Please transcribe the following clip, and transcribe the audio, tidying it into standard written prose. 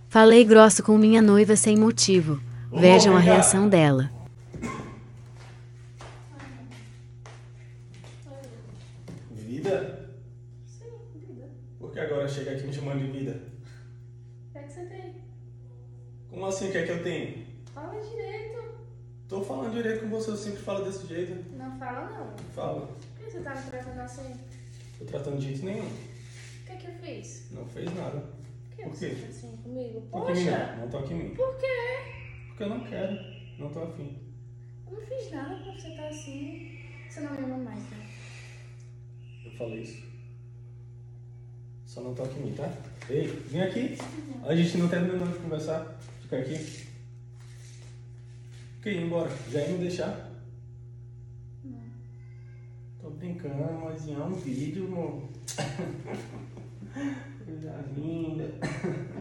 Falei grosso com minha noiva sem motivo. Vejam a reação dela. Vida? Sim, vida. Por que agora chega aqui me chamando de vida? O que é que você tem? Como assim, o que é que eu tenho? Fala direito. Tô falando direito com você, eu sempre falo desse jeito. Não fala, não. Fala. Por que você tá me tratando assim? Tô tratando de jeito nenhum. O que é que eu fiz? Não fez nada. Por que Por você quê? tá assim comigo? Toque em mim Poxa! não, não toque em mim. Por quê? Porque eu não quero, não tô afim. Eu não fiz nada pra você estar assim. Você não me ama mais, né? Eu falei isso. Só não toque em mim, tá? Ei, vem aqui. A gente não terminou de conversar. Fica aqui. Fica aí, embora. Já ia me deixar? Não. Tô brincando, mas é um vídeo, amor. Coisa linda.